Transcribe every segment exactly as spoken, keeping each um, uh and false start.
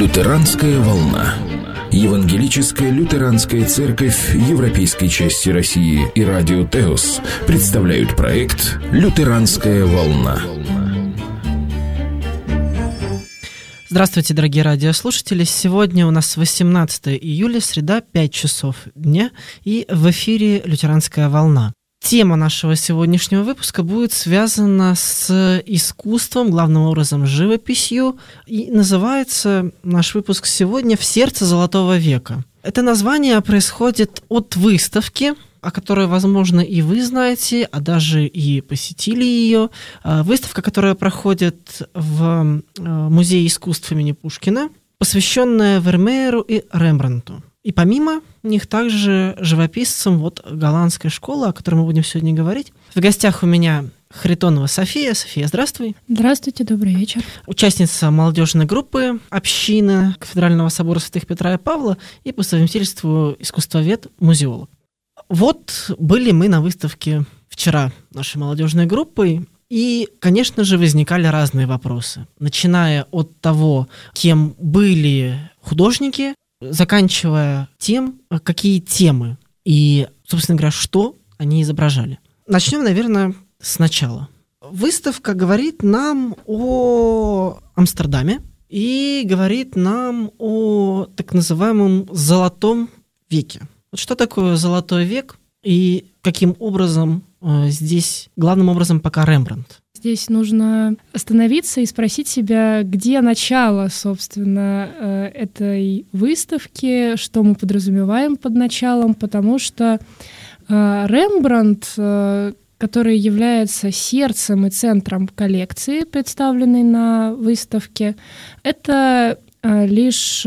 Лютеранская волна. Евангелическая лютеранская церковь Европейской части России и радио Теос представляют проект «Лютеранская волна». Здравствуйте, дорогие радиослушатели. Сегодня у нас восемнадцатое июля, среда, пять часов дня, и в эфире «Лютеранская волна». Тема нашего сегодняшнего выпуска будет связана с искусством, главным образом живописью, и называется наш выпуск сегодня «В сердце золотого века». Это название происходит от выставки, о которой, возможно, и вы знаете, а даже и посетили ее. Выставка, которая проходит в Музее искусств имени Пушкина, посвященная Вермееру и Рембрандту. И помимо них также живописцам вот голландской школы, о которой мы будем сегодня говорить. В гостях у меня Харитонова София. София, здравствуй. Здравствуйте, добрый вечер. Участница молодежной группы общины Кафедрального собора святых Петра и Павла и по совместительству искусствовед, музеолог. Вот были мы на выставке вчера нашей молодежной группой, и, конечно же, возникали разные вопросы, начиная от того, кем были художники, заканчивая тем, какие темы и, собственно говоря, что они изображали. Начнем, наверное, сначала. Выставка говорит нам о Амстердаме и говорит нам о так называемом «золотом веке». Вот что такое «золотой век» и каким образом э, здесь, главным образом, пока Рембрандт? Здесь нужно остановиться и спросить себя, где начало, собственно, этой выставки, что мы подразумеваем под началом, потому что Рембрандт, который является сердцем и центром коллекции, представленной на выставке, это лишь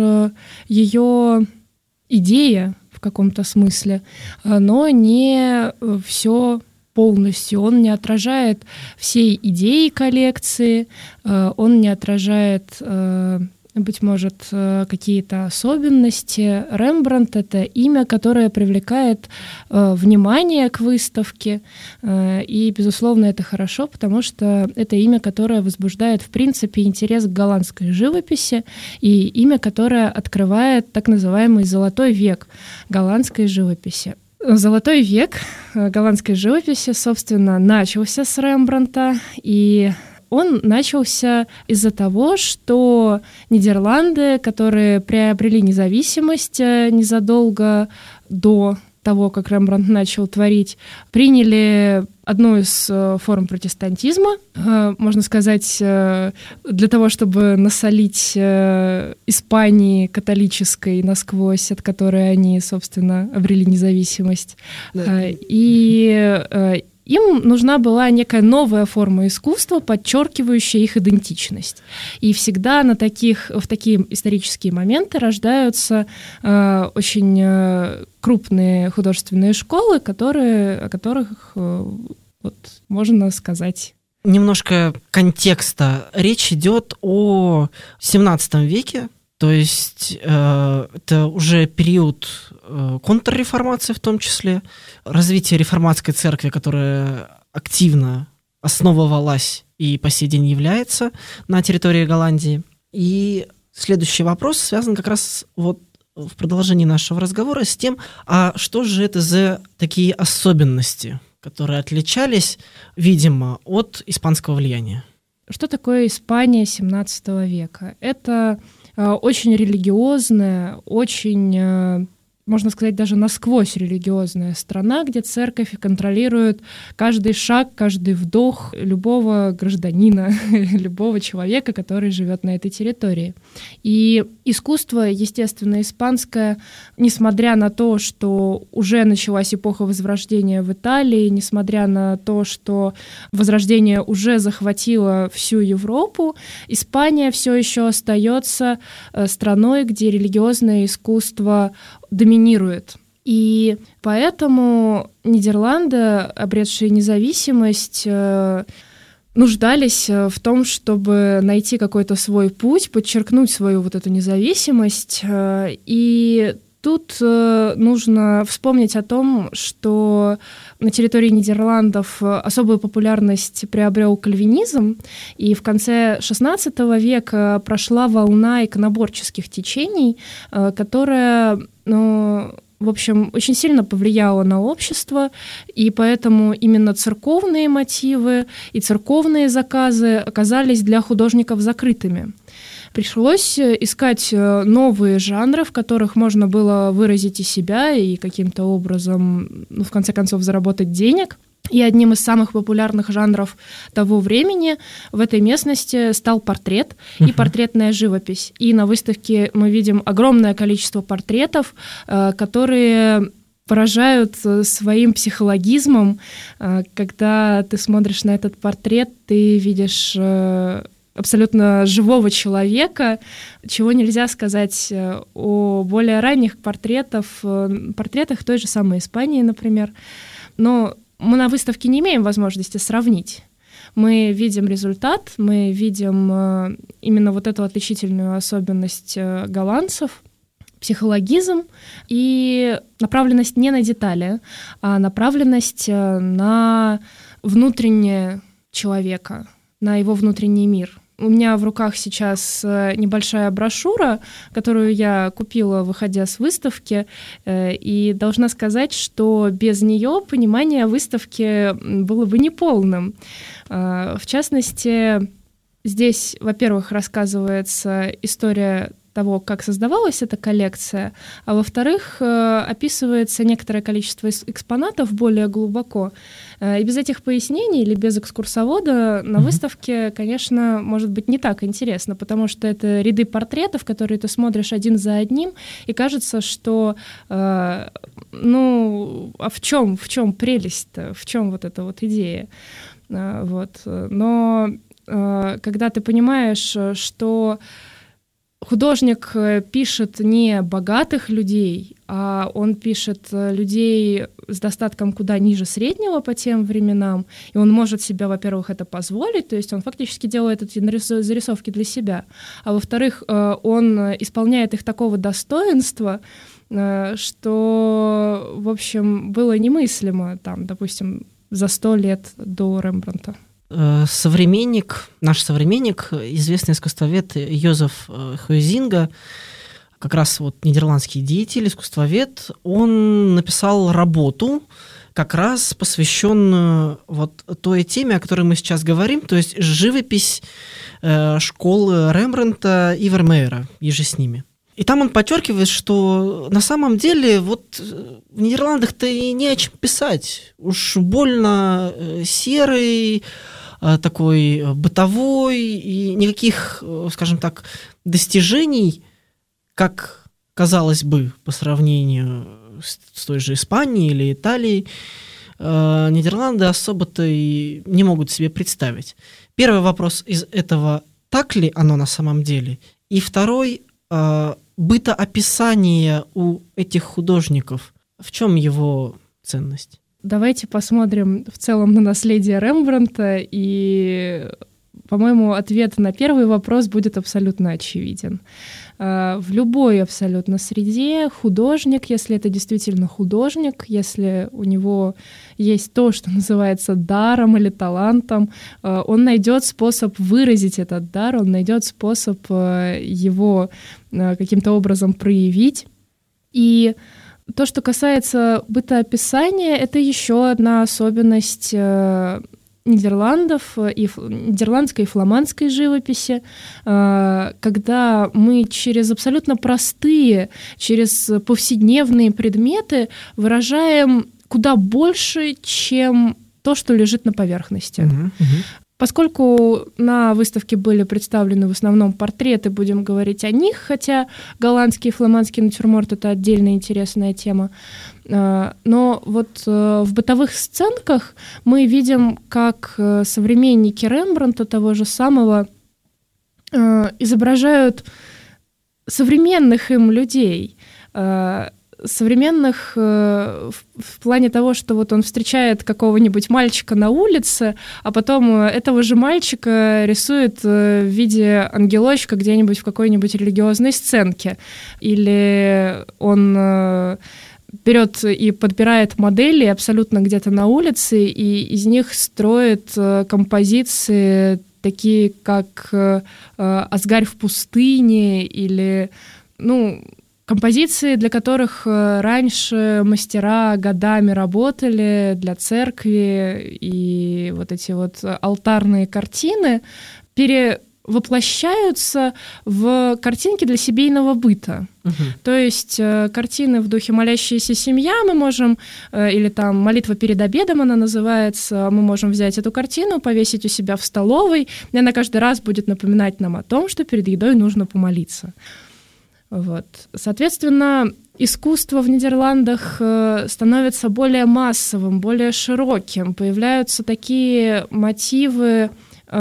ее идея в каком-то смысле, но не все полностью. Он не отражает всей идеи коллекции, он не отражает, быть может, какие-то особенности. Рембрандт — это имя, которое привлекает внимание к выставке, и, безусловно, это хорошо, потому что это имя, которое возбуждает, в принципе, интерес к голландской живописи, и имя, которое открывает так называемый «золотой век» голландской живописи. Золотой век голландской живописи, собственно, начался с Рембрандта, и он начался из-за того, что Нидерланды, которые приобрели независимость незадолго до того, как Рембрандт начал творить, приняли одну из форм протестантизма, можно сказать, для того, чтобы насолить Испании католической насквозь, от которой они, собственно, обрели независимость. Да. И им нужна была некая новая форма искусства, подчеркивающая их идентичность. И всегда на таких, в такие исторические моменты рождаются э, очень э, крупные художественные школы, которые, о которых э, вот, можно сказать. Немножко контекста. Речь идет о семнадцатом веке, то есть э, это уже период э, контрреформации в том числе, развитие реформатской церкви, которая активно основывалась и по сей день является на территории Голландии. И следующий вопрос связан как раз вот в продолжении нашего разговора с тем, а что же это за такие особенности, которые отличались, видимо, от испанского влияния? Что такое Испания семнадцатого века? Это очень религиозная, очень, можно сказать, даже насквозь религиозная страна, где церковь контролирует каждый шаг, каждый вдох любого гражданина, любого человека, который живет на этой территории. И искусство, естественно, испанское, несмотря на то, что уже началась эпоха Возрождения в Италии, несмотря на то, что Возрождение уже захватило всю Европу, Испания все еще остается страной, где религиозное искусство доминирует. И поэтому Нидерланды, обретшие независимость, нуждались в том, чтобы найти какой-то свой путь, подчеркнуть свою вот эту независимость. И Тут э, нужно вспомнить о том, что на территории Нидерландов особую популярность приобрел кальвинизм, и в конце шестнадцатого века прошла волна иконоборческих течений, э, которая, ну, в общем, очень сильно повлияла на общество, и поэтому именно церковные мотивы и церковные заказы оказались для художников закрытыми. Пришлось искать новые жанры, в которых можно было выразить и себя, и каким-то образом, ну, в конце концов, заработать денег. И одним из самых популярных жанров того времени в этой местности стал портрет и uh-huh. портретная живопись. И на выставке мы видим огромное количество портретов, которые поражают своим психологизмом. Когда ты смотришь на этот портрет, ты видишь абсолютно живого человека, чего нельзя сказать о более ранних портретах, портретах той же самой Испании, например. Но мы на выставке не имеем возможности сравнить. Мы видим результат, мы видим именно вот эту отличительную особенность голландцев, психологизм и направленность не на детали, а направленность на внутреннее человека, на его внутренний мир. У меня в руках сейчас небольшая брошюра, которую я купила, выходя с выставки, и должна сказать, что без нее понимание выставки было бы неполным. В частности, здесь, во-первых, рассказывается история того, как создавалась эта коллекция, а во-вторых, описывается некоторое количество экспонатов более глубоко. И без этих пояснений или без экскурсовода на mm-hmm. выставке, конечно, может быть не так интересно, потому что это ряды портретов, которые ты смотришь один за одним, и кажется, что, э, ну, а в чем, в чем прелесть-то, в чем вот эта вот идея? Э, вот. Но э, когда ты понимаешь, что художник пишет не богатых людей, а он пишет людей с достатком куда ниже среднего по тем временам, и он может себе, во-первых, это позволить, то есть он фактически делает эти зарисовки для себя, а во-вторых, он исполняет их такого достоинства, что, в общем, было немыслимо, там, допустим, за сто лет до Рембрандта. Современник, наш современник, известный искусствовед Йозеф Хуйзинга, как раз вот нидерландский деятель, искусствовед, он написал работу, как раз посвященную вот той теме, о которой мы сейчас говорим, то есть живопись школы Рембрандта и Вермеера, и же с ними. И там он подчеркивает, что на самом деле вот в Нидерландах-то и не о чем писать. Уж больно серый, такой бытовой, и никаких, скажем так, достижений, как казалось бы, по сравнению с той же Испанией или Италией, Нидерланды особо-то и не могут себе представить. Первый вопрос из этого: так ли оно на самом деле? И второй: бытоописание у этих художников. В чем его ценность? Давайте посмотрим в целом на наследие Рембрандта, и, по-моему, ответ на первый вопрос будет абсолютно очевиден. В любой абсолютно среде художник, если это действительно художник, если у него есть то, что называется даром или талантом, он найдет способ выразить этот дар, он найдет способ его каким-то образом проявить. И то, что касается бытоописания, это еще одна особенность Нидерландов и нидерландской и фламандской живописи, когда мы через абсолютно простые, через повседневные предметы выражаем куда больше, чем то, что лежит на поверхности. Uh-huh, uh-huh. Поскольку на выставке были представлены в основном портреты, будем говорить о них, хотя голландский и фламандский натюрморт — это отдельная интересная тема. Но вот в бытовых сценках мы видим, как современники Рембрандта, того же самого, изображают современных им людей, современных в, в плане того, что вот он встречает какого-нибудь мальчика на улице, а потом этого же мальчика рисует в виде ангелочка где-нибудь в какой-нибудь религиозной сценке. Или он берет и подбирает модели абсолютно где-то на улице, и из них строит композиции, такие как «Асгарь в пустыне» или, ну, композиции, для которых раньше мастера годами работали для церкви, и вот эти вот алтарные картины перевоплощаются в картинки для семейного быта. Угу. То есть картины в духе «Молящаяся семья» мы можем, или там «Молитва перед обедом» она называется, мы можем взять эту картину, повесить у себя в столовой, и она каждый раз будет напоминать нам о том, что перед едой нужно помолиться. Вот. Соответственно, искусство в Нидерландах становится более массовым, более широким. Появляются такие мотивы,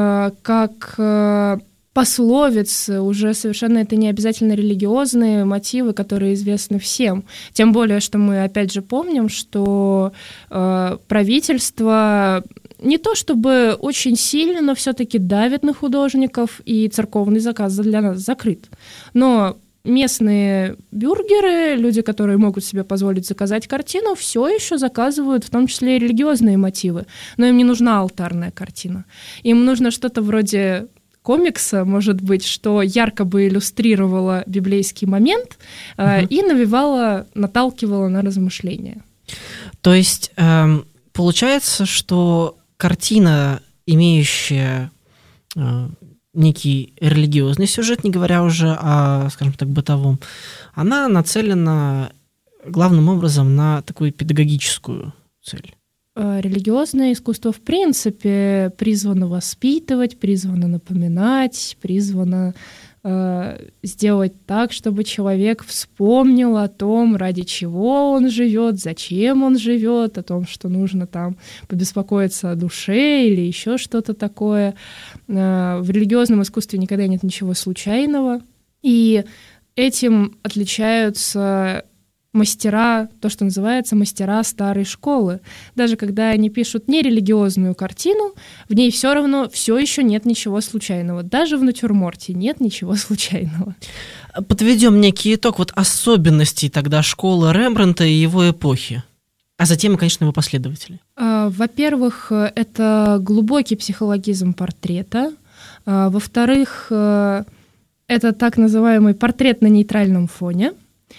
как пословицы, уже совершенно это не обязательно религиозные мотивы, которые известны всем. Тем более, что мы опять же помним, что правительство не то чтобы очень сильно, но все-таки давит на художников, и церковный заказ для нас закрыт. Но местные бюргеры, люди, которые могут себе позволить заказать картину, все еще заказывают, в том числе и религиозные мотивы. Но им не нужна алтарная картина. Им нужно что-то вроде комикса, может быть, что ярко бы иллюстрировало библейский момент э, угу. и навевало, наталкивало на размышления. То есть э, получается, что картина, имеющая э, некий религиозный сюжет, не говоря уже о, скажем так, бытовом, она нацелена главным образом на такую педагогическую цель. Религиозное искусство, в принципе, призвано воспитывать, призвано напоминать, призвано э, сделать так, чтобы человек вспомнил о том, ради чего он живет, зачем он живет, о том, что нужно там побеспокоиться о душе или еще что-то такое. Э, в религиозном искусстве никогда нет ничего случайного, и этим отличаются мастера, то, что называется мастера старой школы. Даже когда они пишут нерелигиозную картину, в ней все равно все еще нет ничего случайного. Даже в натюрморте нет ничего случайного. Подведем некий итог вот особенностей тогда школы Рембрандта и его эпохи. А затем, конечно, его последователи. Во-первых, это глубокий психологизм портрета. Во-вторых, это так называемый портрет на нейтральном фоне.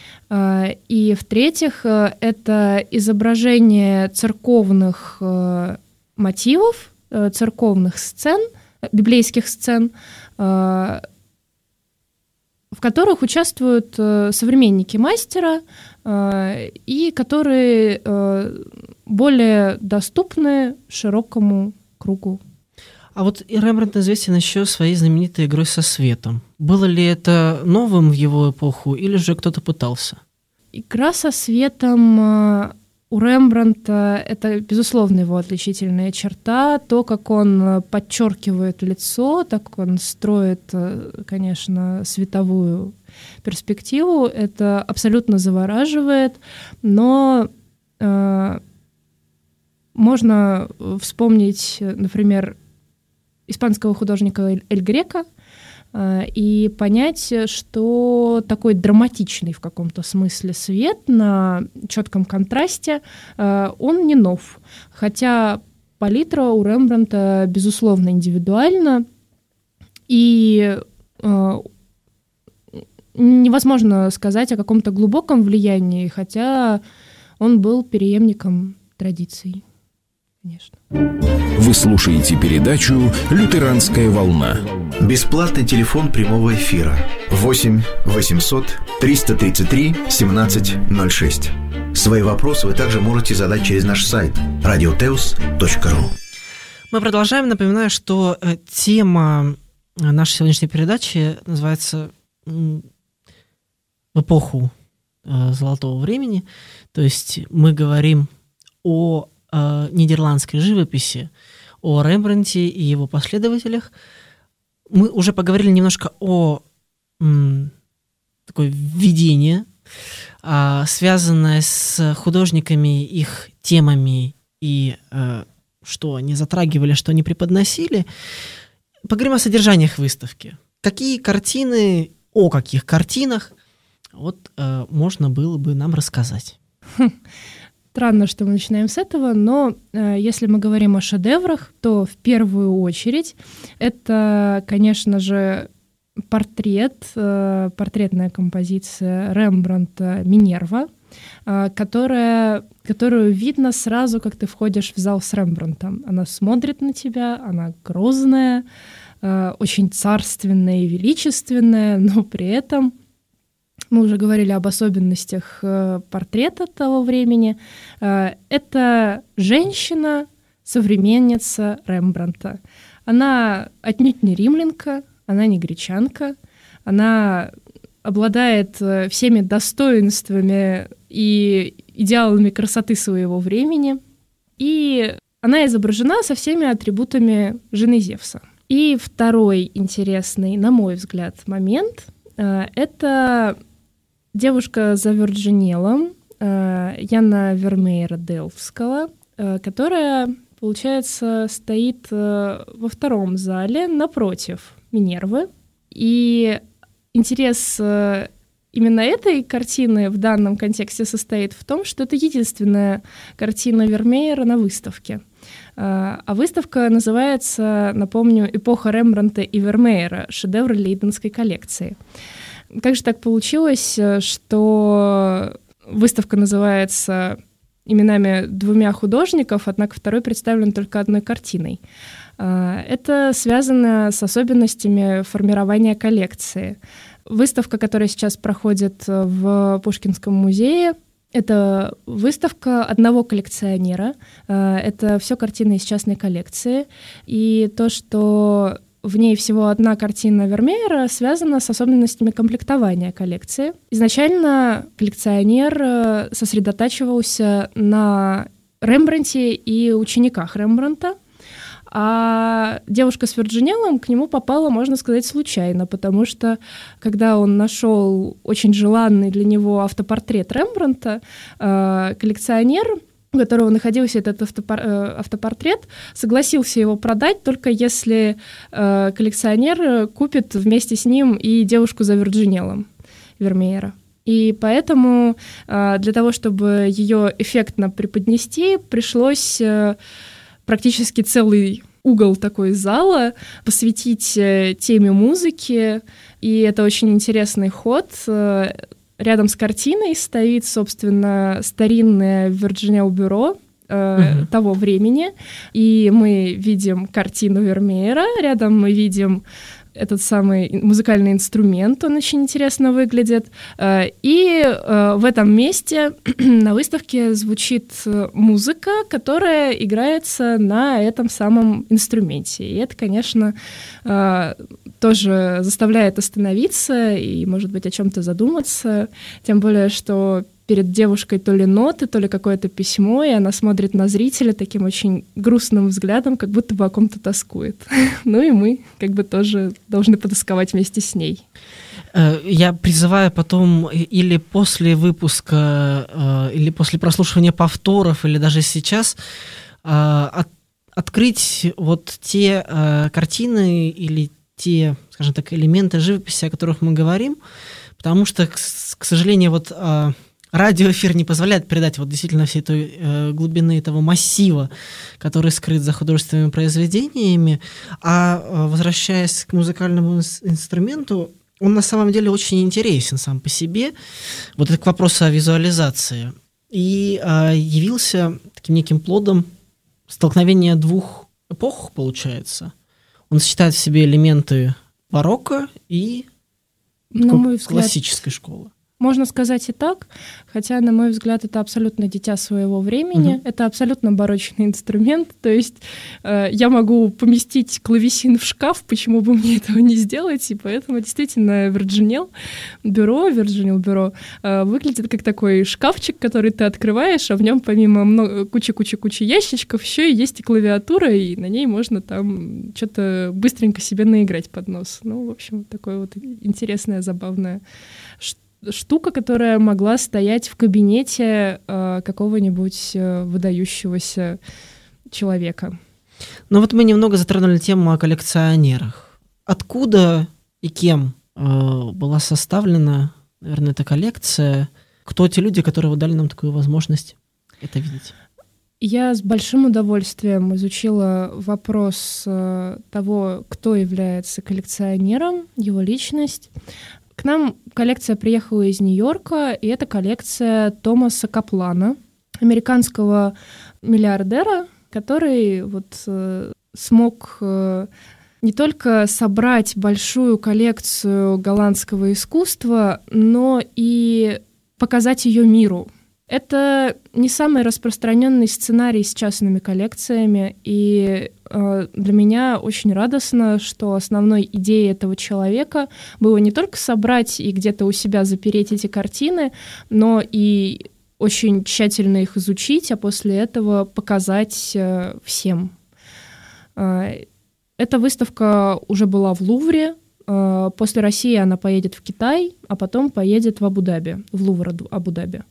И, в-третьих, это изображение церковных мотивов, церковных сцен, библейских сцен, в которых участвуют современники мастера и которые более доступны широкому кругу. А вот и Рембрандт известен еще своей знаменитой игрой со светом. Было ли это новым в его эпоху, или же кто-то пытался? Игра со светом у Рембрандта — это, безусловно, его отличительная черта. То, как он подчеркивает лицо, так как он строит, конечно, световую перспективу, это абсолютно завораживает. Но э, можно вспомнить, например, испанского художника Эль Греко и понять, что такой драматичный в каком-то смысле свет на четком контрасте, он не нов. Хотя палитра у Рембрандта, безусловно, индивидуальна, и невозможно сказать о каком-то глубоком влиянии, хотя он был преемником традиций. Конечно. Вы слушаете передачу «Лютеранская волна». Бесплатный телефон прямого эфира восемь восемьсот триста тридцать три семнадцать ноль шесть. Свои вопросы вы также можете задать через наш сайт радиотеус точка ру. Мы продолжаем. Напоминаю, что тема нашей сегодняшней передачи называется «В эпоху золотого времени». То есть мы говорим о нидерландской живописи, о Рембрандте и его последователях. Мы уже поговорили немножко о м, такое введение связанное с художниками, их темами и что они затрагивали, что они преподносили. Поговорим о содержаниях выставки. Какие картины, о каких картинах вот можно было бы нам рассказать? Странно, что мы начинаем с этого, но э, если мы говорим о шедеврах, то в первую очередь это, конечно же, портрет, э, портретная композиция Рембрандта «Минерва», э, которая, которую видно сразу, как ты входишь в зал с Рембрандтом. Она смотрит на тебя, она грозная, э, очень царственная и величественная, но при этом... Мы уже говорили об особенностях э, портрета того времени. Э, это женщина, современница Рембрандта. Она отнюдь не римлянка, она не гречанка. Она обладает э, всеми достоинствами и идеалами красоты своего времени. И она изображена со всеми атрибутами жены Зевса. И второй интересный, на мой взгляд, момент э, — это... девушка за Вирджинеллом, Яна Вермеера Делфского, которая, получается, стоит во втором зале напротив Минервы. И интерес именно этой картины в данном контексте состоит в том, что это единственная картина Вермеера на выставке. А выставка называется, напомню, «Эпоха Рембрандта и Вермеера. Шедевры Лейденской коллекции». Как же так получилось, что выставка называется именами двумя художников, однако второй представлен только одной картиной? Это связано с особенностями формирования коллекции. Выставка, которая сейчас проходит в Пушкинском музее, это выставка одного коллекционера. Это все картины из частной коллекции. И то, что в ней всего одна картина Вермеера, связана с особенностями комплектования коллекции. Изначально коллекционер сосредотачивался на Рембрандте и учениках Рембрандта, а девушка с Вирджинеллом к нему попала, можно сказать, случайно, потому что, когда он нашел очень желанный для него автопортрет Рембрандта, коллекционер, у которого находился этот автопор- автопортрет, согласился его продать, только если э, коллекционер купит вместе с ним и девушку за Вирджинеллом Вермеера. И поэтому э, для того, чтобы ее эффектно преподнести, пришлось э, практически целый угол такой зала посвятить э, теме музыки, и это очень интересный ход. Э, Рядом с картиной стоит, собственно, старинное Вирджинелл-бюро э, uh-huh. того времени, и мы видим картину Вермеера, рядом мы видим этот самый музыкальный инструмент, он очень интересно выглядит, э, и э, в этом месте на выставке звучит музыка, которая играется на этом самом инструменте, и это, конечно, э, тоже заставляет остановиться и, может быть, о чем-то задуматься, тем более, что перед девушкой то ли ноты, то ли какое-то письмо, и она смотрит на зрителя таким очень грустным взглядом, как будто бы о ком-то тоскует. Ну и мы как бы тоже должны потосковать вместе с ней. Я призываю потом или после выпуска, или после прослушивания повторов, или даже сейчас от, открыть вот те картины или те, скажем так, элементы живописи, о которых мы говорим, потому что, к, к сожалению, вот радиоэфир не позволяет передать вот действительно всей той э, глубины этого массива, который скрыт за художественными произведениями. А э, возвращаясь к музыкальному ин- инструменту, он на самом деле очень интересен сам по себе. Вот это к вопросу о визуализации. И э, явился таким неким плодом столкновения двух эпох, получается. Он сочетает в себе элементы барокко и на мой взгляд, классической школы. Можно сказать и так, хотя, на мой взгляд, это абсолютно дитя своего времени, угу. Это абсолютно барочный инструмент, то есть э, я могу поместить клавесин в шкаф, почему бы мне этого не сделать, и поэтому действительно Вирджинелл бюро, Вирджинелл бюро э, выглядит как такой шкафчик, который ты открываешь, а в нем помимо много, кучи-кучи-кучи ящичков еще и есть и клавиатура, и на ней можно там что-то быстренько себе наиграть под нос. Ну, в общем, такое вот интересное, забавное штука, которая могла стоять в кабинете э, какого-нибудь э, выдающегося человека. Ну вот мы немного затронули тему о коллекционерах. Откуда и кем э, была составлена, наверное, эта коллекция? Кто те люди, которые дали нам такую возможность это видеть? Я с большим удовольствием изучила вопрос э, того, кто является коллекционером, его личность. К нам коллекция приехала из Нью-Йорка, и это коллекция Томаса Каплана, американского миллиардера, который вот э, смог э, не только собрать большую коллекцию голландского искусства, но и показать ее миру. Это не самый распространенный сценарий с частными коллекциями, и э, для меня очень радостно, что основной идеей этого человека было не только собрать и где-то у себя запереть эти картины, но и очень тщательно их изучить, а после этого показать э, всем. Э, эта выставка уже была в Лувре. Э, после России она поедет в Китай, а потом поедет в Абу-Даби, в Лувр Абу-Даби.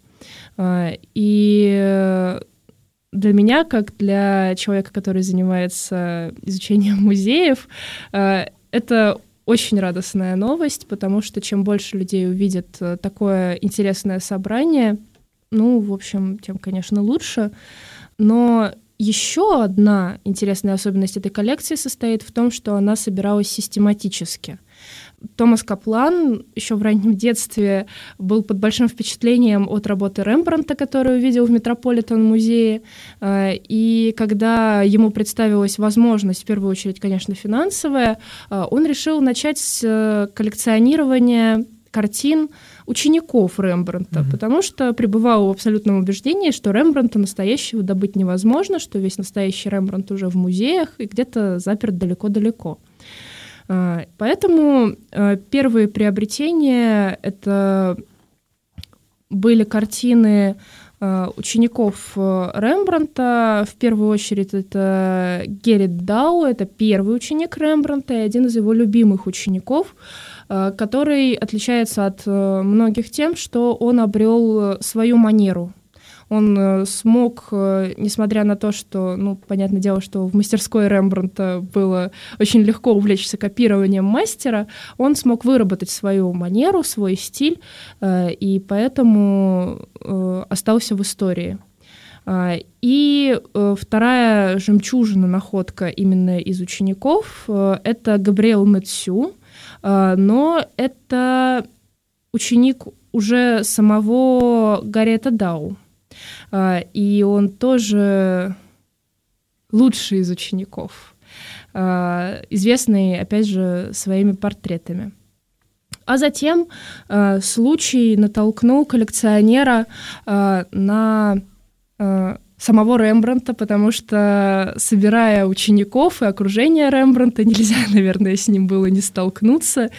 И для меня, как для человека, который занимается изучением музеев, это очень радостная новость, потому что чем больше людей увидят такое интересное собрание, ну, в общем, тем, конечно, лучше. Но еще одна интересная особенность этой коллекции состоит в том, что она собиралась систематически. Томас Каплан еще в раннем детстве был под большим впечатлением от работы Рембрандта, которую увидел в Метрополитен-музее. И когда ему представилась возможность, в первую очередь, конечно, финансовая, он решил начать с коллекционирования картин учеников Рембрандта, mm-hmm. потому что пребывал в абсолютном убеждении, что Рембрандта настоящего добыть невозможно, что весь настоящий Рембрандт уже в музеях и где-то заперт далеко-далеко. Поэтому первые приобретения — это были картины учеников Рембрандта. В первую очередь это Геррит Дау, это первый ученик Рембрандта и один из его любимых учеников, который отличается от многих тем, что он обрел свою манеру. Он смог, несмотря на то, что, ну, понятное дело, что в мастерской Рембрандта было очень легко увлечься копированием мастера, он смог выработать свою манеру, свой стиль, и поэтому остался в истории. И вторая жемчужина, находка именно из учеников, это Габриэл Метсю, но это ученик уже самого Гарриета Дау. И он тоже лучший из учеников, известный, опять же, своими портретами. А затем случай натолкнул коллекционера на самого Рембрандта, потому что, собирая учеников и окружение Рембрандта, нельзя, наверное, с ним было не столкнуться.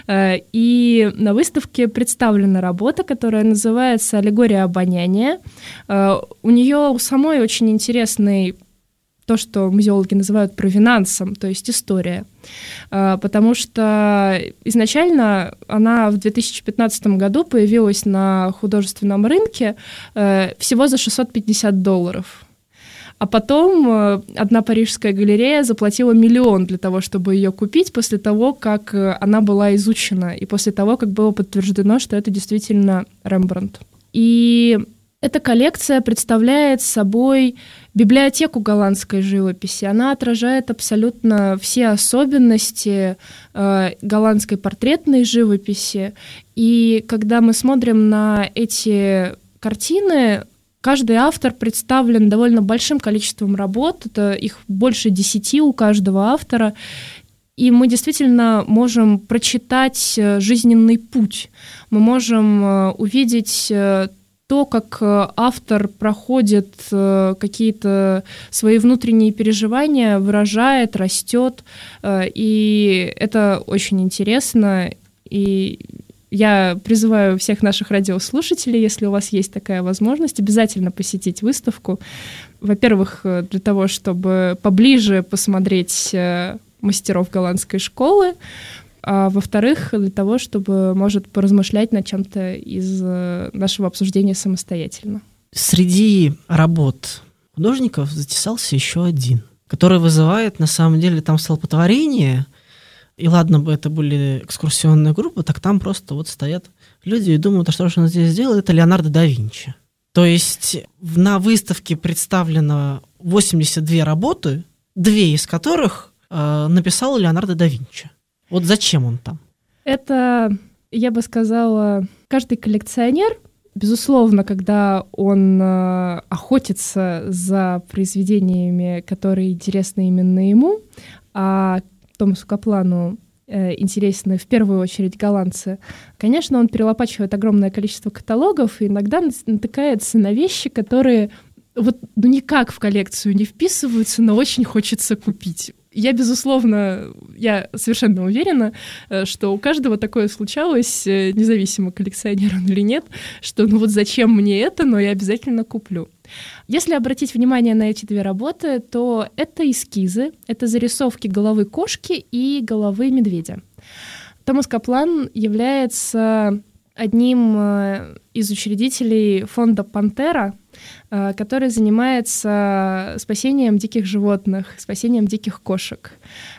И на выставке представлена работа, которая называется «Аллегория обоняния». У нее у самой очень интересный, то, что музеологи называют провинансом, то есть история. Потому что изначально она в две тысячи пятнадцатом году появилась на художественном рынке всего за шестьсот пятьдесят долларов. А потом одна парижская галерея заплатила миллион для того, чтобы ее купить, после того, как она была изучена, и после того, как было подтверждено, что это действительно Рембрандт. И эта коллекция представляет собой библиотеку голландской живописи. Она отражает абсолютно все особенности э, голландской портретной живописи. И когда мы смотрим на эти картины, каждый автор представлен довольно большим количеством работ. Это их больше десяти у каждого автора. И мы действительно можем прочитать жизненный путь. Мы можем увидеть то, как автор проходит какие-то свои внутренние переживания, выражает, растет, и это очень интересно. И я призываю всех наших радиослушателей, если у вас есть такая возможность, обязательно посетить выставку. Во-первых, для того, чтобы поближе посмотреть мастеров голландской школы, а во-вторых, для того, чтобы, может, поразмышлять над чем-то из нашего обсуждения самостоятельно. Среди работ художников затесался еще один, который вызывает, на самом деле, там столпотворение. И ладно бы это были экскурсионные группы, так там просто вот стоят люди и думают, а что же он здесь сделал? Это Леонардо да Винчи. То есть на выставке представлено восемьдесят две работы, две из которых э, написал Леонардо да Винчи. Вот зачем он там? Это, я бы сказала, каждый коллекционер, безусловно, когда он э, охотится за произведениями, которые интересны именно ему, а Томасу Каплану э, интересны в первую очередь голландцы, конечно, он перелопачивает огромное количество каталогов и иногда натыкается на вещи, которые вот ну, никак в коллекцию не вписываются, но очень хочется купить. Я, безусловно, я совершенно уверена, что у каждого такое случалось, независимо, коллекционер он или нет, что ну вот зачем мне это, но я обязательно куплю. Если обратить внимание на эти две работы, то это эскизы, это зарисовки головы кошки и головы медведя. Томас Каплан является одним из учредителей фонда «Пантера», который занимается спасением диких животных, спасением диких кошек.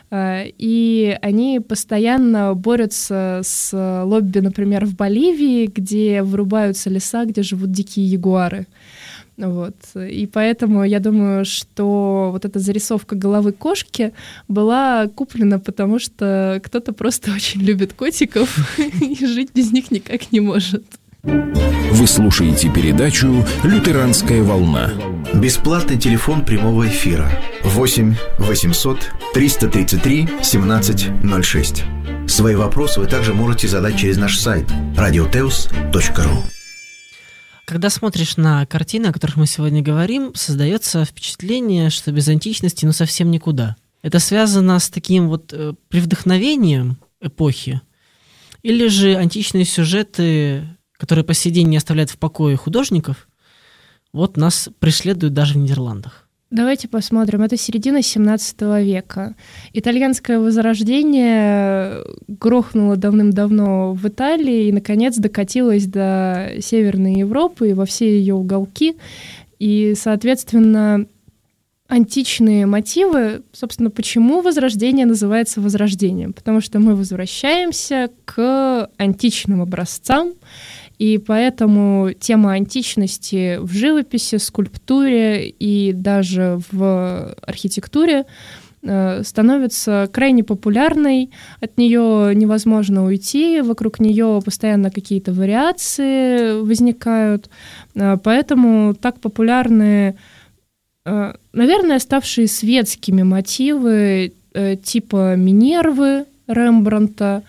И они постоянно борются с лобби, например, в Боливии, где вырубаются леса, где живут дикие ягуары. Вот. И поэтому я думаю, что вот эта зарисовка головы кошки была куплена, потому что кто-то просто очень любит котиков и жить без них никак не может. Вы слушаете передачу «Лютеранская волна». Бесплатный телефон прямого эфира восемь восемьсот триста тридцать три семнадцать ноль шесть. Свои вопросы вы также можете задать через наш сайт радиотеус точка ру. Когда смотришь на картины, о которых мы сегодня говорим, создается впечатление, что без античности ну совсем никуда. Это связано с таким вот э, привдохновением эпохи, или же античные сюжеты, которые по сей день не оставляют в покое художников, вот нас преследуют даже в Нидерландах. Давайте посмотрим. Это середина семнадцатого века. Итальянское возрождение грохнуло давным-давно в Италии и, наконец, докатилось до Северной Европы и во все ее уголки. И, соответственно, античные мотивы, собственно, почему возрождение называется возрождением? Потому что мы возвращаемся к античным образцам, и поэтому тема античности в живописи, скульптуре и даже в архитектуре становится крайне популярной, от нее невозможно уйти, вокруг нее постоянно какие-то вариации возникают, поэтому так популярны, наверное, ставшие светскими мотивы типа Минервы Рембрандта,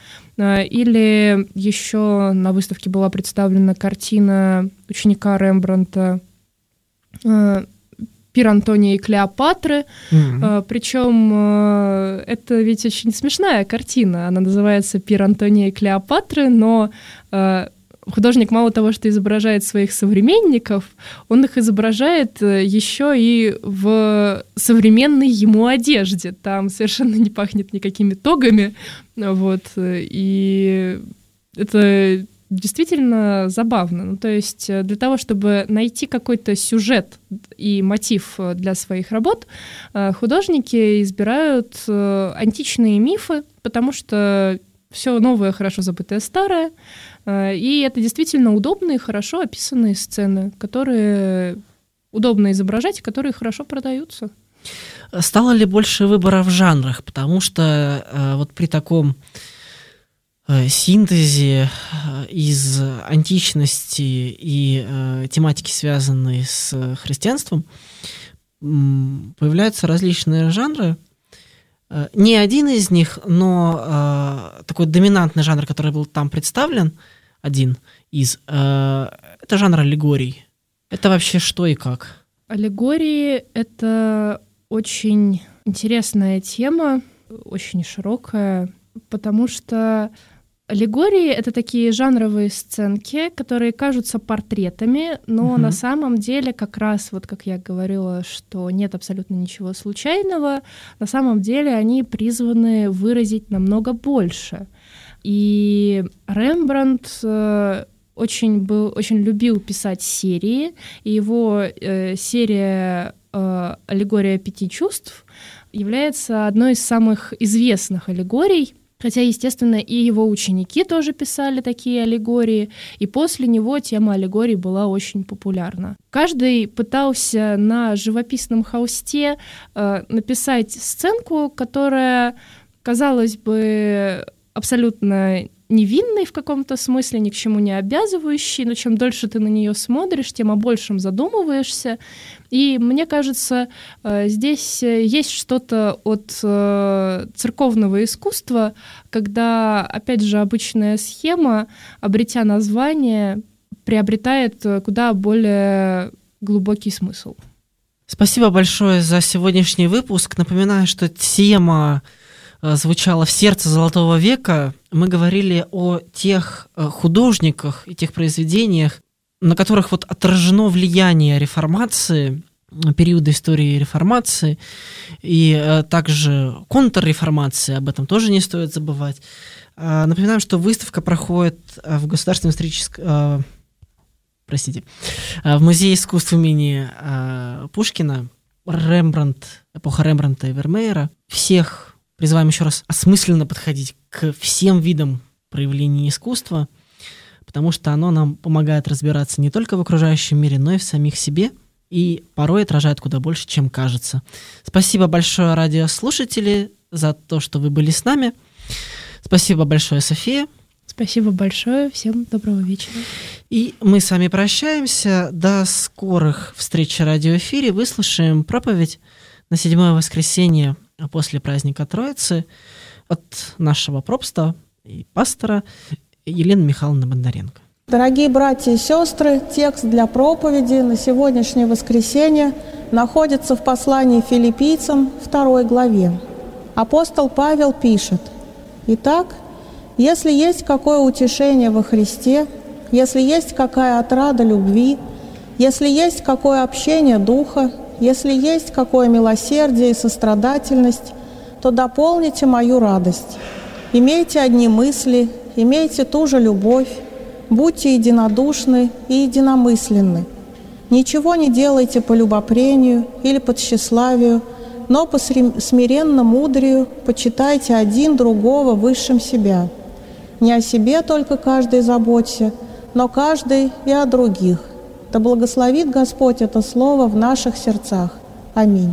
или еще на выставке была представлена картина ученика Рембрандта «Пир Антония и Клеопатры». Mm-hmm. Причем это ведь очень смешная картина. Она называется «Пир Антония и Клеопатры», но художник мало того, что изображает своих современников, он их изображает еще и в современной ему одежде. Там совершенно не пахнет никакими тогами. Вот. И это действительно забавно. Ну, то есть для того, чтобы найти какой-то сюжет и мотив для своих работ, художники избирают античные мифы, потому что все новое, хорошо забытое старое. И это действительно удобные, хорошо описанные сцены, которые удобно изображать и которые хорошо продаются. Стало ли больше выбора в жанрах? Потому что э, вот при таком э, синтезе из античности и э, тематики, связанной с христианством, э, появляются различные жанры. Э, не один из них, но э, такой доминантный жанр, который был там представлен, один из, э, это жанр аллегорий. Это вообще что и как? Аллегории — это очень интересная тема, очень широкая, потому что аллегории — это такие жанровые сценки, которые кажутся портретами, но угу. на самом деле как раз, вот как я говорила, что нет абсолютно ничего случайного, на самом деле они призваны выразить намного больше. И Рембрандт очень, был, очень любил писать серии, и его серия «Аллегория пяти чувств» является одной из самых известных аллегорий, хотя, естественно, и его ученики тоже писали такие аллегории, и после него тема аллегорий была очень популярна. Каждый пытался на живописном холсте э, написать сценку, которая, казалось бы, абсолютно невинной в каком-то смысле, ни к чему не обязывающей, но чем дольше ты на нее смотришь, тем о большем задумываешься. И мне кажется, здесь есть что-то от церковного искусства, когда, опять же, обычная схема, обретя название, приобретает куда более глубокий смысл. Спасибо большое за сегодняшний выпуск. Напоминаю, что тема звучала в сердце Золотого века. Мы говорили о тех художниках и тех произведениях, на которых вот отражено влияние реформации, периода истории реформации, и также контрреформации, об этом тоже не стоит забывать. Напоминаем, что выставка проходит в Государственном историческом, простите, в Музее искусств имени Пушкина, Рембрандт, эпоха Рембрандта и Вермеера. Всех призываем еще раз осмысленно подходить к всем видам проявления искусства, потому что оно нам помогает разбираться не только в окружающем мире, но и в самих себе, и порой отражает куда больше, чем кажется. Спасибо большое, радиослушатели, за то, что вы были с нами. Спасибо большое, София. Спасибо большое. Всем доброго вечера. И мы с вами прощаемся. До скорых встреч в радиоэфире. Выслушаем проповедь на седьмое воскресенье после праздника Троицы от нашего пропста и пастора Елены Михайловны Бондаренко. Дорогие братья и сестры, текст для проповеди на сегодняшнее воскресенье находится в послании филиппийцам, второй главе. Апостол Павел пишет: «Итак, если есть какое утешение во Христе, если есть какая отрада любви, если есть какое общение духа, если есть какое милосердие и сострадательность, то дополните мою радость. Имейте одни мысли, имейте ту же любовь, будьте единодушны и единомысленны. Ничего не делайте по любопрению или по тщеславию, но по смиренному мудрию почитайте один другого высшим себя. Не о себе только каждый заботься, но каждый и о других. Да благословит Господь это слово в наших сердцах. Аминь».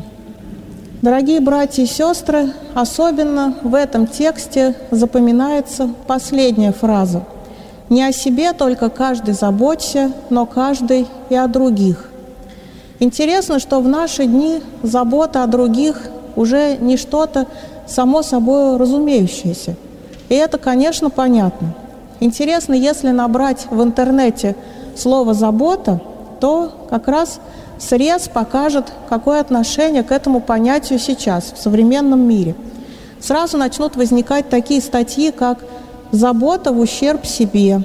Дорогие братья и сестры, особенно в этом тексте запоминается последняя фраза: «Не о себе только каждый заботься, но каждый и о других». Интересно, что в наши дни забота о других уже не что-то само собой разумеющееся. И это, конечно, понятно. Интересно, если набрать в интернете слово «забота», то как раз срез покажет, какое отношение к этому понятию сейчас, в современном мире. Сразу начнут возникать такие статьи, как «забота в ущерб себе»,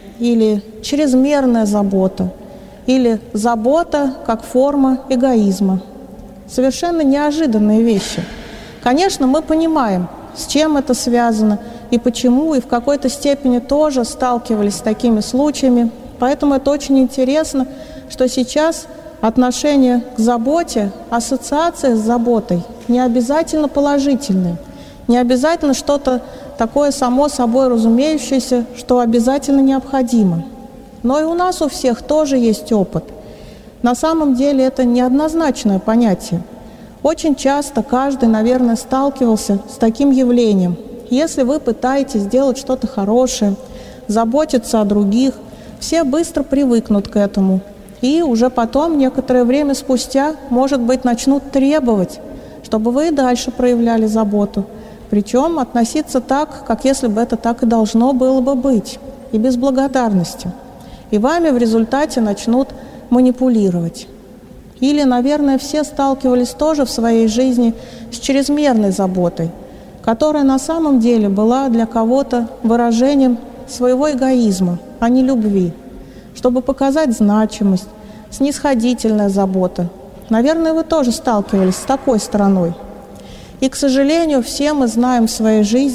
или «чрезмерная забота», или «забота как форма эгоизма». Совершенно неожиданные вещи. Конечно, мы понимаем, с чем это связано, и почему, и в какой-то степени тоже сталкивались с такими случаями. Поэтому это очень интересно, что сейчас отношение к заботе, ассоциация с заботой не обязательно положительные, не обязательно что-то такое само собой разумеющееся, что обязательно необходимо. Но и у нас у всех тоже есть опыт. На самом деле это неоднозначное понятие. Очень часто каждый, наверное, сталкивался с таким явлением. Если вы пытаетесь сделать что-то хорошее, заботиться о других, все быстро привыкнут к этому. И уже потом, некоторое время спустя, может быть, начнут требовать, чтобы вы и дальше проявляли заботу. Причем относиться так, как если бы это так и должно было бы быть, и без благодарности. И вами в результате начнут манипулировать. Или, наверное, все сталкивались тоже в своей жизни с чрезмерной заботой, которая на самом деле была для кого-то выражением своего эгоизма, а не любви, чтобы показать значимость, снисходительная забота. Наверное, вы тоже сталкивались с такой стороной. И, к сожалению, все мы знаем в своей жизни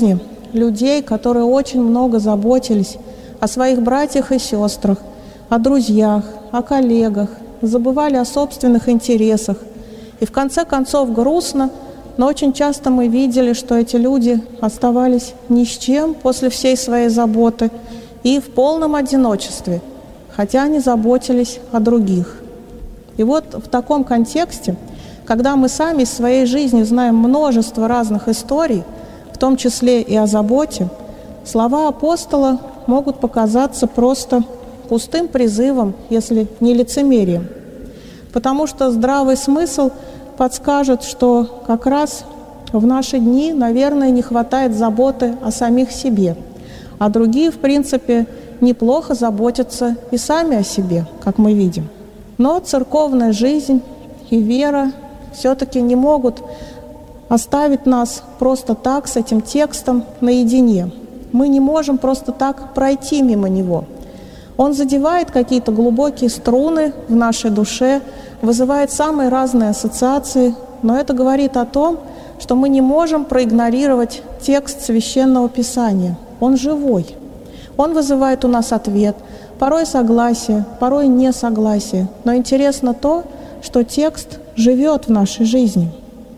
людей, которые очень много заботились о своих братьях и сестрах, о друзьях, о коллегах, забывали о собственных интересах. И в конце концов грустно, но очень часто мы видели, что эти люди оставались ни с чем после всей своей заботы и в полном одиночестве, хотя они заботились о других. И вот в таком контексте, когда мы сами из своей жизни знаем множество разных историй, в том числе и о заботе, слова апостола могут показаться просто пустым призывом, если не лицемерием. Потому что здравый смысл подскажет, что как раз в наши дни, наверное, не хватает заботы о самих себе, а другие, в принципе, неплохо заботятся и сами о себе, как мы видим. Но церковная жизнь и вера все-таки не могут оставить нас просто так с этим текстом наедине. Мы не можем просто так пройти мимо него. Он задевает какие-то глубокие струны в нашей душе, вызывает самые разные ассоциации, но это говорит о том, что мы не можем проигнорировать текст Священного Писания. Он живой. Он вызывает у нас ответ, порой согласие, порой несогласие. Но интересно то, что текст живет в нашей жизни.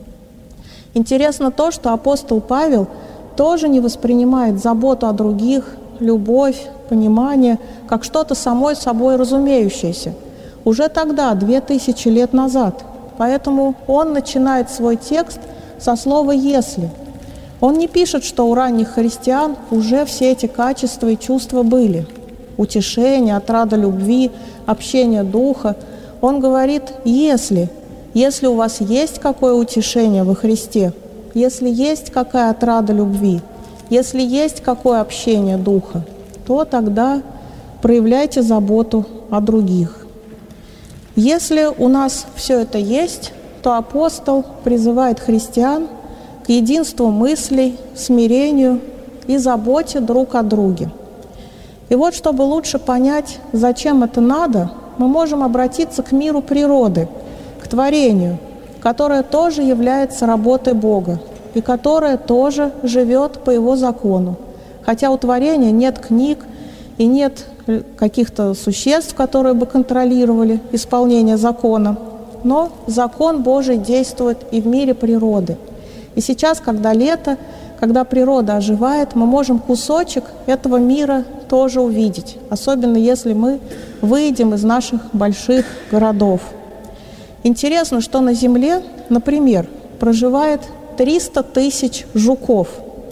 Интересно то, что апостол Павел тоже не воспринимает заботу о других, любовь, понимание, как что-то самой собой разумеющееся. Уже тогда, две тысячи лет назад. Поэтому он начинает свой текст со слова «если». Он не пишет, что у ранних христиан уже все эти качества и чувства были. Утешение, отрада любви, общение духа. Он говорит «если». Если у вас есть какое утешение во Христе, если есть какая отрада любви, если есть какое общение духа, то тогда проявляйте заботу о других. Если у нас все это есть, то апостол призывает христиан к единству мыслей, смирению и заботе друг о друге. И вот, чтобы лучше понять, зачем это надо, мы можем обратиться к миру природы, к творению, которое тоже является работой Бога и которое тоже живет по Его закону. Хотя у творения нет книг и нет каких-то существ, которые бы контролировали исполнение закона, но закон Божий действует и в мире природы. И сейчас, когда лето, когда природа оживает, мы можем кусочек этого мира тоже увидеть, особенно если мы выйдем из наших больших городов. Интересно, что на Земле, например, проживает триста тысяч жуков.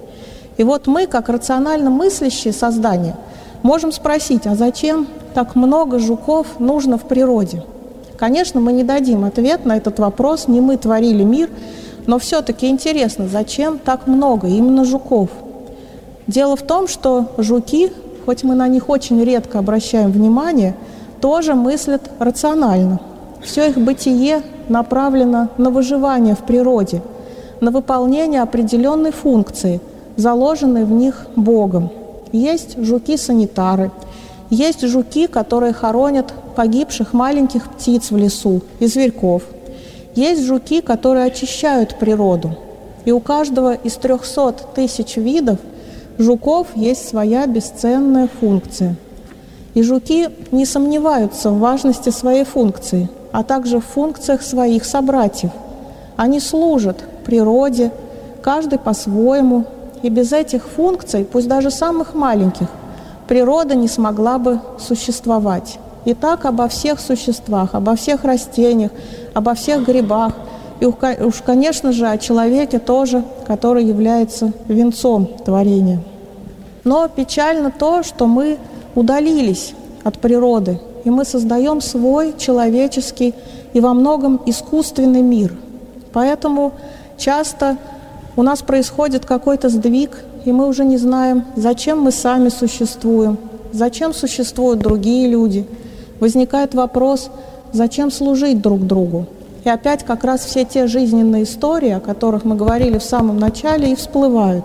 И вот мы, как рационально мыслящие создания, можем спросить, а зачем так много жуков нужно в природе? Конечно, мы не дадим ответ на этот вопрос, не мы творили мир, но все-таки интересно, зачем так много именно жуков? Дело в том, что жуки, хоть мы на них очень редко обращаем внимание, тоже мыслят рационально. Все их бытие направлено на выживание в природе, на выполнение определенной функции, заложенной в них Богом. Есть жуки-санитары, есть жуки, которые хоронят погибших маленьких птиц в лесу и зверьков. Есть жуки, которые очищают природу. И у каждого из трехсот тысяч видов жуков есть своя бесценная функция. И жуки не сомневаются в важности своей функции, а также в функциях своих собратьев. Они служат природе, каждый по-своему, и без этих функций, пусть даже самых маленьких, природа не смогла бы существовать. И так обо всех существах, обо всех растениях, обо всех грибах, и уж, конечно же, о человеке тоже, который является венцом творения. Но печально то, что мы удалились от природы, и мы создаем свой человеческий и во многом искусственный мир. Поэтому часто у нас происходит какой-то сдвиг, и мы уже не знаем, зачем мы сами существуем, зачем существуют другие люди. Возникает вопрос, зачем служить друг другу. И опять как раз все те жизненные истории, о которых мы говорили в самом начале, и всплывают.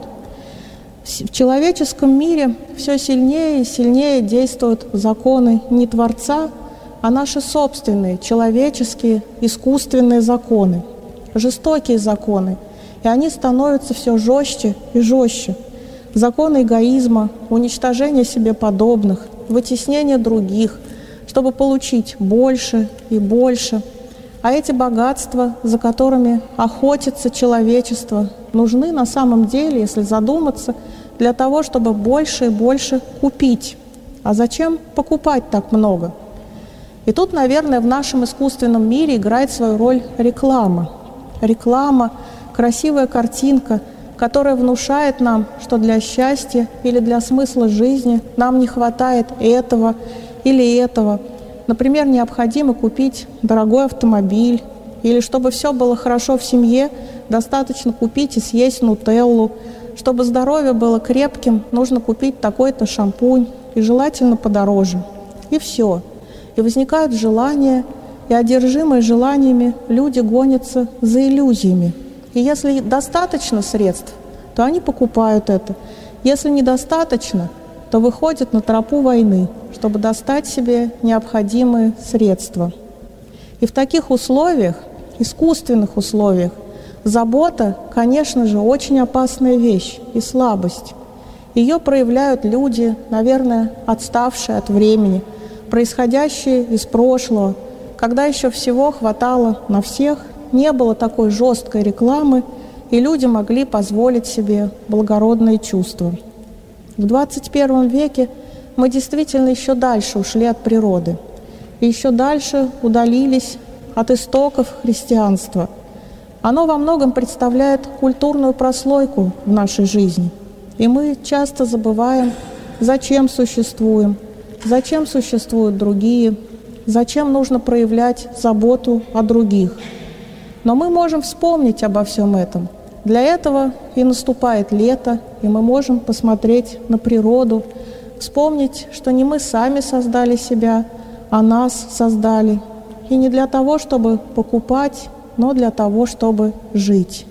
В человеческом мире все сильнее и сильнее действуют законы не Творца, а наши собственные, человеческие, искусственные законы, жестокие законы. И они становятся все жестче и жестче. законы эгоизма, уничтожения себе подобных, вытеснения других, чтобы получить больше и больше. А эти богатства, за которыми охотится человечество, нужны на самом деле, если задуматься, для того, чтобы больше и больше купить. А зачем покупать так много? И тут, наверное, в нашем искусственном мире играет свою роль реклама. Реклама, красивая картинка, которая внушает нам, что для счастья или для смысла жизни нам не хватает этого или этого. Например, необходимо купить дорогой автомобиль, или чтобы все было хорошо в семье, достаточно купить и съесть нутеллу. Чтобы здоровье было крепким, нужно купить такой-то шампунь, и желательно подороже. И все. И возникают желания, и одержимые желаниями люди гонятся за иллюзиями. И если достаточно средств, то они покупают это. Если недостаточно, то выходят на тропу войны, чтобы достать себе необходимые средства. И в таких условиях, искусственных условиях, забота, конечно же, очень опасная вещь и слабость. Ее проявляют люди, наверное, отставшие от времени, происходящие из прошлого, когда еще всего хватало на всех, не было такой жесткой рекламы, и люди могли позволить себе благородные чувства. В двадцать первом веке мы действительно еще дальше ушли от природы, и еще дальше удалились от истоков христианства. Оно во многом представляет культурную прослойку в нашей жизни, и мы часто забываем, зачем существуем, зачем существуют другие, зачем нужно проявлять заботу о других. Но мы можем вспомнить обо всем этом. Для этого и наступает лето, и мы можем посмотреть на природу, вспомнить, что не мы сами создали себя, а нас создали. И не для того, чтобы покупать, но для того, чтобы жить.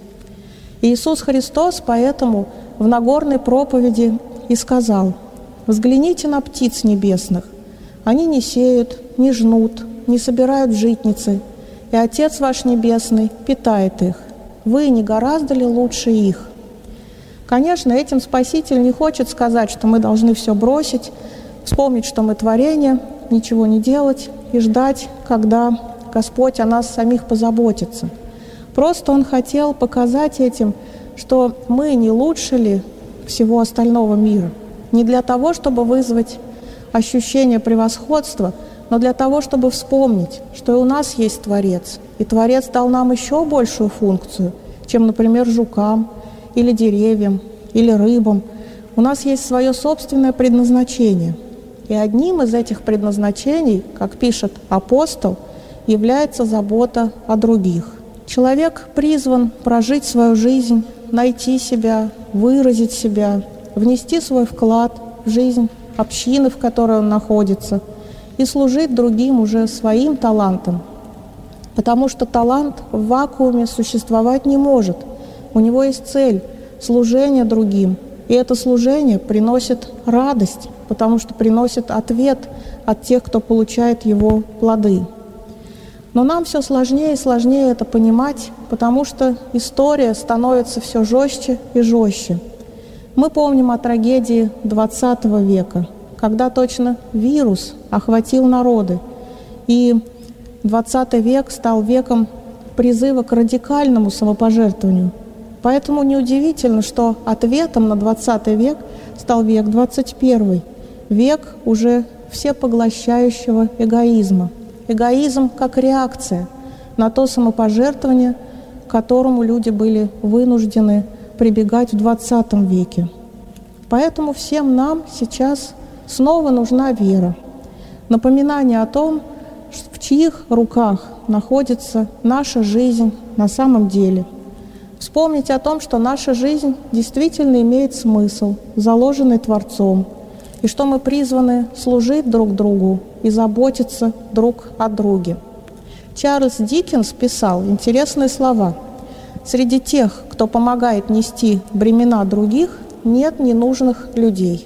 И Иисус Христос поэтому в Нагорной проповеди и сказал: «Взгляните на птиц небесных. Они не сеют, не жнут, не собирают в житницы, и Отец ваш Небесный питает их. Вы не гораздо ли лучше их?» Конечно, этим Спаситель не хочет сказать, что мы должны все бросить, вспомнить, что мы творение, ничего не делать и ждать, когда Господь о нас самих позаботится. Просто Он хотел показать этим, что мы не лучше ли всего остального мира. Не для того, чтобы вызвать ощущение превосходства, но для того, чтобы вспомнить, что и у нас есть Творец. И Творец дал нам еще большую функцию, чем, например, жукам, или деревьям, или рыбам. У нас есть свое собственное предназначение. И одним из этих предназначений, как пишет апостол, является забота о других. Человек призван прожить свою жизнь, найти себя, выразить себя, внести свой вклад в жизнь общины, в которой он находится, и служить другим уже своим талантом. Потому что талант в вакууме существовать не может. У него есть цель – служение другим. И это служение приносит радость, потому что приносит ответ от тех, кто получает его плоды. Но нам все сложнее и сложнее это понимать, потому что история становится все жестче и жестче. Мы помним о трагедии двадцатого века, когда точно вирус охватил народы, и двадцатый век стал веком призыва к радикальному самопожертвованию. Поэтому неудивительно, что ответом на двадцатый век стал век двадцать первый, век уже всепоглощающего эгоизма. Эгоизм как реакция на то самопожертвование, к которому люди были вынуждены прибегать в двадцатом веке. Поэтому всем нам сейчас снова нужна вера, напоминание о том, в чьих руках находится наша жизнь на самом деле. Вспомнить о том, что наша жизнь действительно имеет смысл, заложенный Творцом, и что мы призваны служить друг другу и заботиться друг о друге. Чарльз Диккенс писал интересные слова: «Среди тех, кто помогает нести бремена других, нет ненужных людей».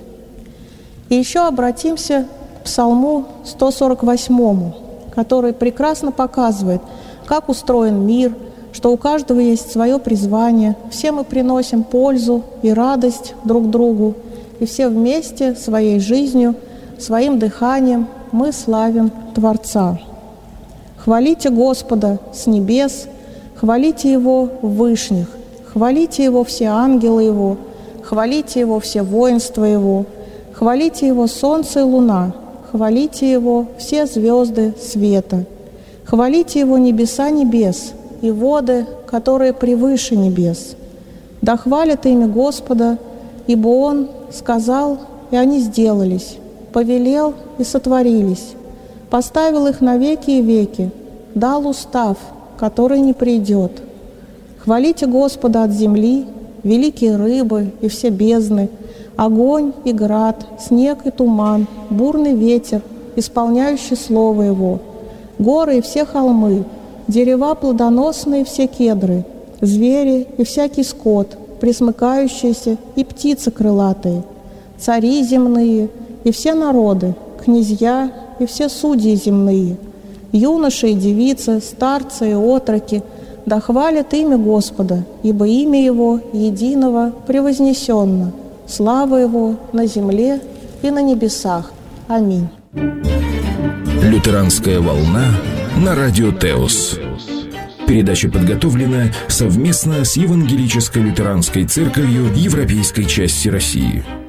И еще обратимся к Псалму сто сорок восьмому, который прекрасно показывает, как устроен мир, что у каждого есть свое призвание, все мы приносим пользу и радость друг другу, и все вместе своей жизнью, своим дыханием мы славим Творца. Хвалите Господа с небес, хвалите Его в вышних, хвалите Его все ангелы Его, хвалите Его все воинства Его, хвалите Его солнце и луна, хвалите Его все звезды света, хвалите Его небеса небес и воды, которые превыше небес. Да хвалят имя Господа, ибо Он сказал, и они сделались, повелел, и сотворились, поставил их на веки и веки, дал устав, который не придет. Хвалите Господа от земли, великие рыбы и все бездны, огонь и град, снег и туман, бурный ветер, исполняющий слово Его, горы и все холмы, дерева плодоносные и все кедры, звери и всякий скот, пресмыкающиеся и птицы крылатые, цари земные и все народы, князья и все судьи земные, юноши и девицы, старцы и отроки, да хвалят имя Господа, ибо имя Его единого превознесенно, слава Его на земле и на небесах. Аминь. Лютеранская волна на радио Теос. Передача подготовлена совместно с Евангелической лютеранской церковью Европейской части России.